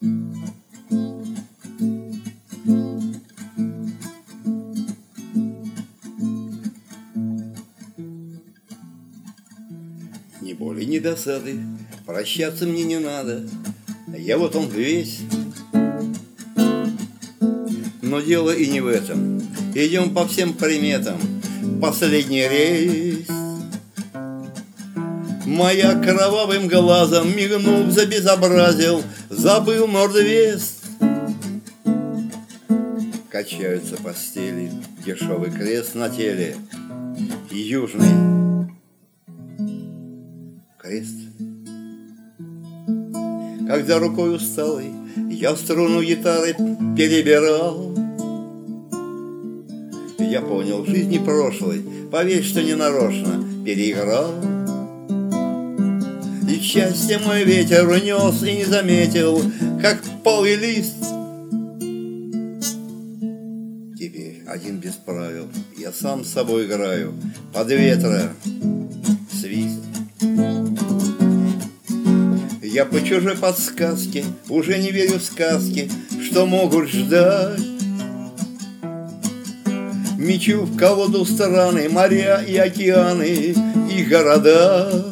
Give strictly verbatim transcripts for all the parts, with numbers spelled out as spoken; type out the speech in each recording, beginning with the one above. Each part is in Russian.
Ни боли, ни досады, прощаться мне не надо, я вот он весь. Но дело и не в этом, идем по всем приметам, последний рейс. Моя кровавым глазом, мигнув, забезобразил, забыл Норд-Вест. Качаются постели, дешевый крест на теле, южный крест. Когда рукой усталой я струну гитары перебирал, я понял, в жизни прошлой, поверь, что не нарочно переиграл. И счастье мой ветер унес и не заметил, как полый лист. Теперь один без правил, я сам с собой играю, под ветра свист. Я по чужой подсказке уже не верю в сказки, что могут ждать. Мечу в колоду страны, моря и океаны, и города.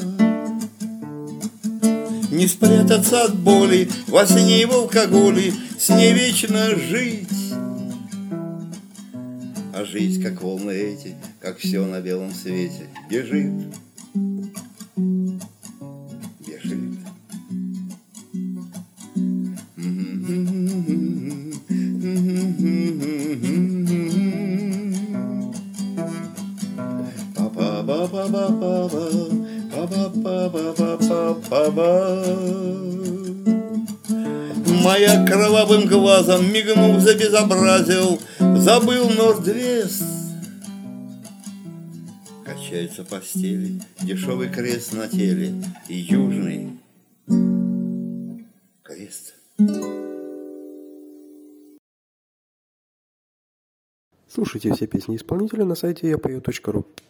Не спрятаться от боли во сне и в алкоголе, с ней вечно жить. А жизнь, как волны эти, как все на белом свете, бежит, бежит. Моя кровавым глазом, мигнув, забезобразил, забыл Норд-Вест. Качаются постели, дешевый крест на теле и южный крест. Слушайте все песни исполнителя на сайте я пою точка ру.